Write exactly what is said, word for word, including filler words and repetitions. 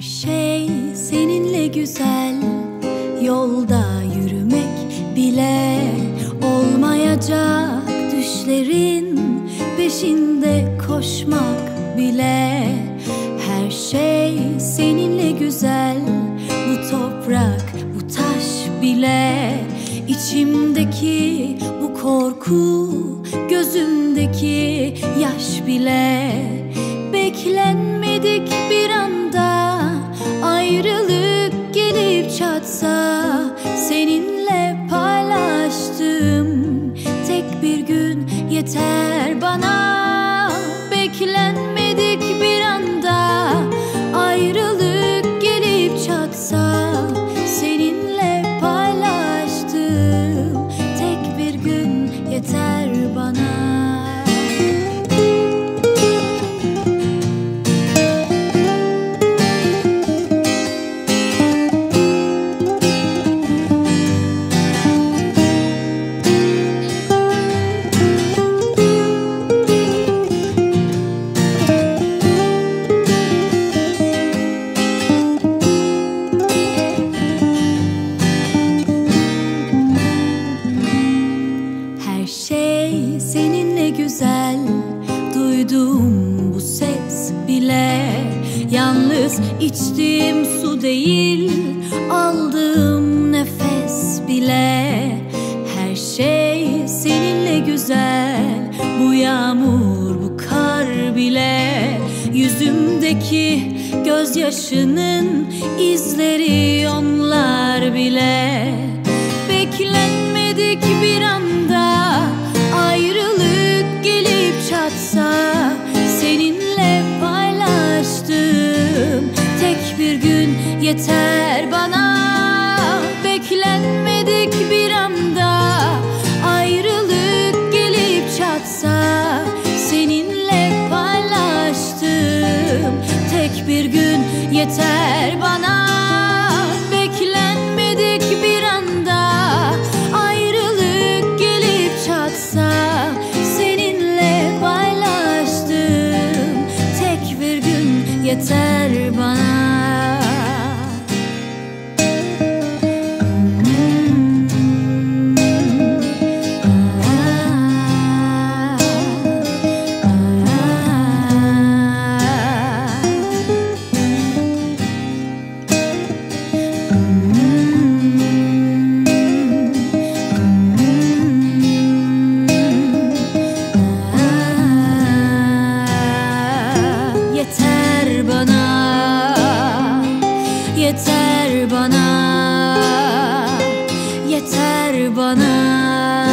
şey seninle güzel, yolda yürümek bile olmayacak, düşlerin peşinde koşmak bile. Her şey seninle güzel, bu toprak, bu taş bile. İçimdeki bu korku, gözümdeki yaş bile. Beklenmedik bir anda ayrılık gelip çatsa, seninle paylaştığım tek bir gün yeter bana. Beklenmedik bir anda ayrılık gelip çatsa, seninle paylaştığım tek bir gün yeter bana. Seninle güzel, duyduğum bu ses bile. Yalnız içtiğim su değil, aldığım nefes bile. Her şey seninle güzel, bu yağmur, bu kar bile. Yüzümdeki gözyaşının izleri onlar bile. Beklenmedik bir anda ayrılık gelip çatsa, seninle paylaştığım tek bir gün yeter bana. Beklenmedik bir anda ayrılık gelip çatsa, seninle paylaştığım tek bir gün yeter bana. Beklenmedik bir anda ayrılık gelip çatsa, seninle paylaştığım tek bir gün yeter bana. Yeter bana, yeter bana.